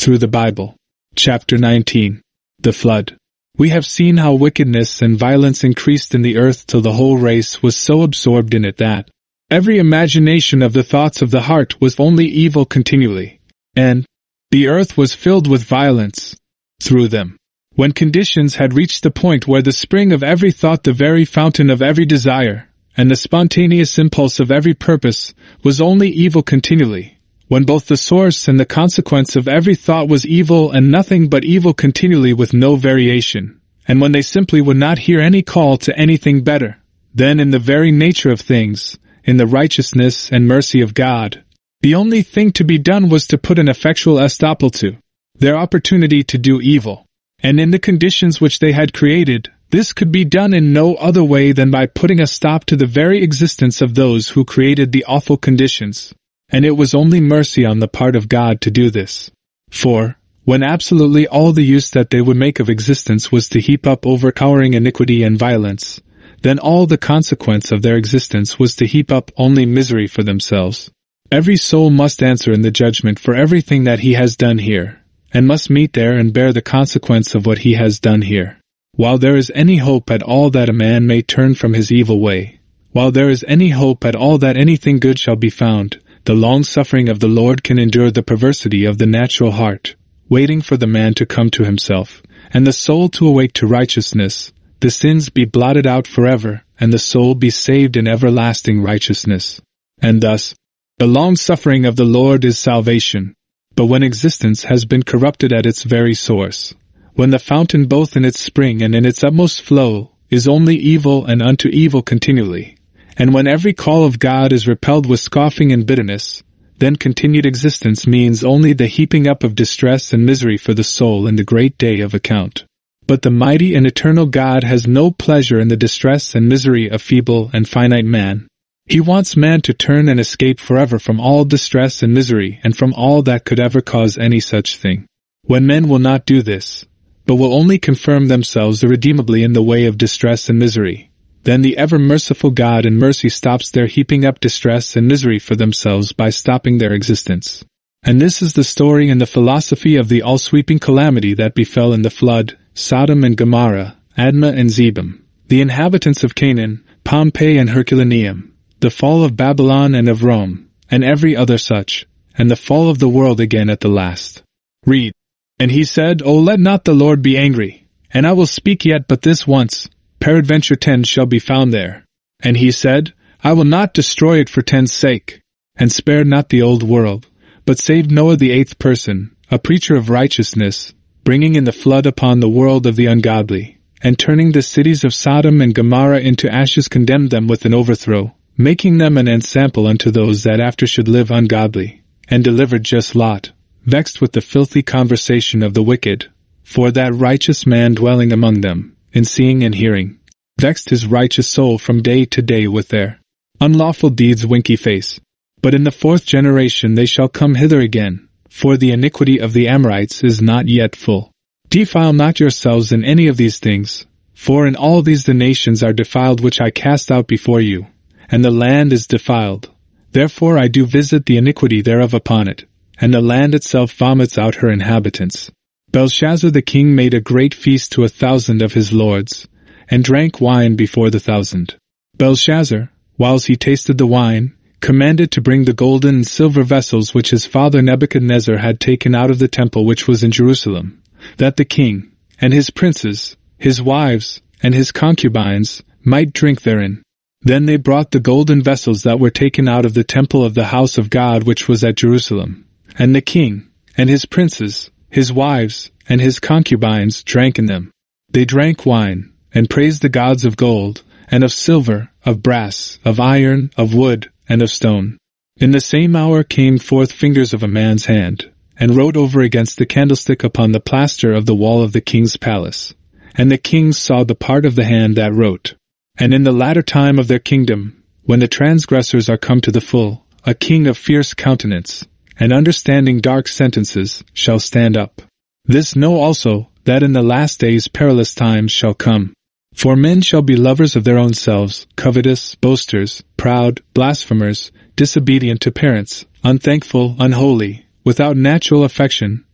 through the Bible. Chapter 19. The Flood. We have seen how wickedness and violence increased in the earth till the whole race was so absorbed in it that every imagination of the thoughts of the heart was only evil continually, and the earth was filled with violence through them. When conditions had reached the point where the spring of every thought, the very fountain of every desire, and the spontaneous impulse of every purpose was only evil continually, when both the source and the consequence of every thought was evil and nothing but evil continually with no variation, and when they simply would not hear any call to anything better, then in the very nature of things, in the righteousness and mercy of God, the only thing to be done was to put an effectual estoppel to their opportunity to do evil. And in the conditions which they had created, this could be done in no other way than by putting a stop to the very existence of those who created the awful conditions. And it was only mercy on the part of God to do this. For, when absolutely all the use that they would make of existence was to heap up overpowering iniquity and violence, then all the consequence of their existence was to heap up only misery for themselves. Every soul must answer in the judgment for everything that he has done here, and must meet there and bear the consequence of what he has done here. While there is any hope at all that a man may turn from his evil way, while there is any hope at all that anything good shall be found, the long-suffering of the Lord can endure the perversity of the natural heart, waiting for the man to come to himself, and the soul to awake to righteousness, the sins be blotted out forever, and the soul be saved in everlasting righteousness. And thus, the long-suffering of the Lord is salvation. But when existence has been corrupted at its very source, when the fountain both in its spring and in its utmost flow is only evil and unto evil continually, and when every call of God is repelled with scoffing and bitterness, then continued existence means only the heaping up of distress and misery for the soul in the great day of account. But the mighty and eternal God has no pleasure in the distress and misery of feeble and finite man. He wants man to turn and escape forever from all distress and misery and from all that could ever cause any such thing. When men will not do this, but will only confirm themselves irredeemably in the way of distress and misery, then the ever-merciful God in mercy stops their heaping up distress and misery for themselves by stopping their existence. And this is the story and the philosophy of the all-sweeping calamity that befell in the flood, Sodom and Gomorrah, Admah and Zebim, the inhabitants of Canaan, Pompeii and Herculaneum, the fall of Babylon and of Rome, and every other such, and the fall of the world again at the last. Read. And he said, O let not the Lord be angry, and I will speak yet but this once, peradventure 10 shall be found there. And he said, I will not destroy it for 10's sake, and spared not the old world, but saved Noah the 8th person, a preacher of righteousness, bringing in the flood upon the world of the ungodly, and turning the cities of Sodom and Gomorrah into ashes condemned them with an overthrow, making them an ensample unto those that after should live ungodly, and delivered just Lot, vexed with the filthy conversation of the wicked, for that righteous man dwelling among them, in seeing and hearing, vexed his righteous soul from day to day with their unlawful deeds winky face. But in the 4th generation they shall come hither again, for the iniquity of the Amorites is not yet full. Defile not yourselves in any of these things, for in all these the nations are defiled which I cast out before you, and the land is defiled. Therefore I do visit the iniquity thereof upon it, and the land itself vomits out her inhabitants. Belshazzar the king made a great feast to 1,000 of his lords, and drank wine before the 1,000. Belshazzar, whiles he tasted the wine, commanded to bring the golden and silver vessels which his father Nebuchadnezzar had taken out of the temple which was in Jerusalem, that the king, and his princes, his wives, and his concubines, might drink therein. Then they brought the golden vessels that were taken out of the temple of the house of God which was at Jerusalem, and the king, and his princes, his wives, and his concubines drank in them. They drank wine, and praised the gods of gold, and of silver, of brass, of iron, of wood, and of stone. In the same hour came forth fingers of a man's hand, and wrote over against the candlestick upon the plaster of the wall of the king's palace. And the kings saw the part of the hand that wrote. And in the latter time of their kingdom, when the transgressors are come to the full, a king of fierce countenance, and understanding dark sentences, shall stand up. This know also, that in the last days perilous times shall come. For men shall be lovers of their own selves, covetous, boasters, proud, blasphemers, disobedient to parents, unthankful, unholy, without natural affection,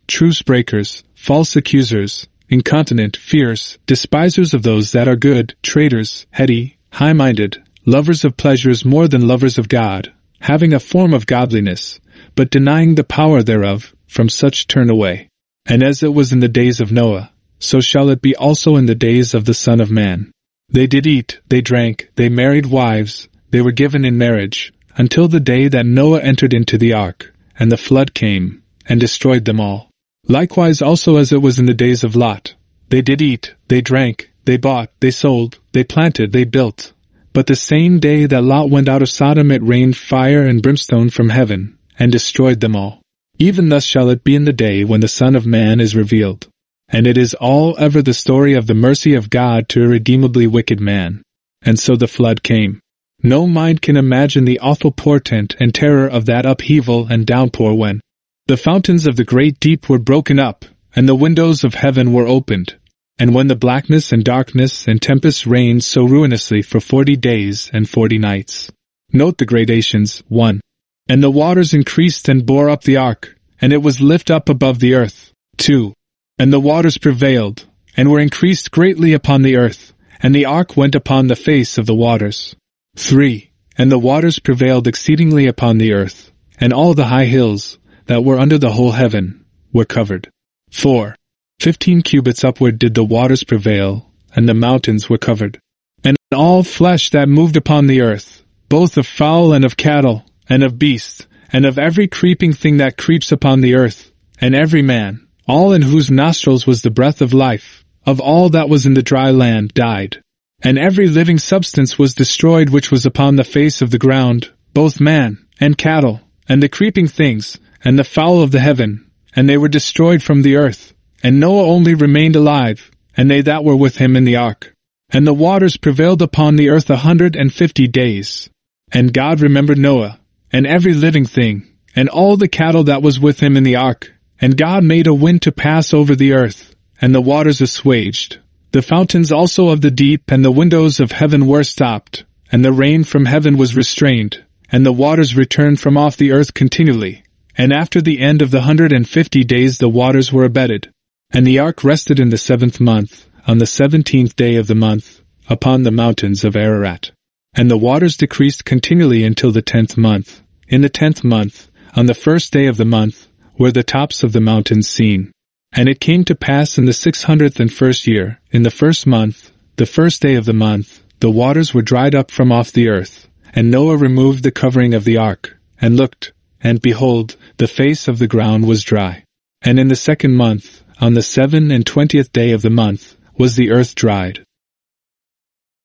truce breakers, false accusers, incontinent, fierce, despisers of those that are good, traitors, heady, high-minded, lovers of pleasures more than lovers of God, having a form of godliness, but denying the power thereof, from such turn away. And as it was in the days of Noah, so shall it be also in the days of the Son of Man. They did eat, they drank, they married wives, they were given in marriage, until the day that Noah entered into the ark, and the flood came, and destroyed them all. Likewise also as it was in the days of Lot. They did eat, they drank, they bought, they sold, they planted, they built. But the same day that Lot went out of Sodom it rained fire and brimstone from heaven, and destroyed them all. Even thus shall it be in the day when the Son of Man is revealed. And it is all ever the story of the mercy of God to irredeemably wicked man. And so the flood came. No mind can imagine the awful portent and terror of that upheaval and downpour when the fountains of the great deep were broken up, and the windows of heaven were opened, and when the blackness and darkness and tempest reigned so ruinously for 40 days and 40 nights. Note the gradations. 1. And the waters increased and bore up the ark, and it was lift up above the earth. 2. And the waters prevailed, and were increased greatly upon the earth, and the ark went upon the face of the waters. 3. And the waters prevailed exceedingly upon the earth, and all the high hills, that were under the whole heaven, were covered. 4. 15 cubits upward did the waters prevail, and the mountains were covered. And all flesh that moved upon the earth, both of fowl and of cattle, and of beasts, and of every creeping thing that creeps upon the earth, and every man, all in whose nostrils was the breath of life, of all that was in the dry land, died. And every living substance was destroyed which was upon the face of the ground, both man, and cattle, and the creeping things, and the fowl of the heaven, and they were destroyed from the earth. And Noah only remained alive, and they that were with him in the ark. And the waters prevailed upon the earth 150 days. And God remembered Noah, and every living thing, and all the cattle that was with him in the ark. And God made a wind to pass over the earth, and the waters assuaged. The fountains also of the deep and the windows of heaven were stopped, and the rain from heaven was restrained, and the waters returned from off the earth continually. And after the end of the 150 days the waters were abated. And the ark rested in the 7th month, on the 17th day of the month, upon the mountains of Ararat. And the waters decreased continually until the 10th month. In the 10th month, on the 1st day of the month, were the tops of the mountains seen. And it came to pass in the 601st year, in the 1st month, the 1st day of the month, the waters were dried up from off the earth. And Noah removed the covering of the ark, and looked, and behold, the face of the ground was dry. And in the 2nd month, on the 27th day of the month, was the earth dried.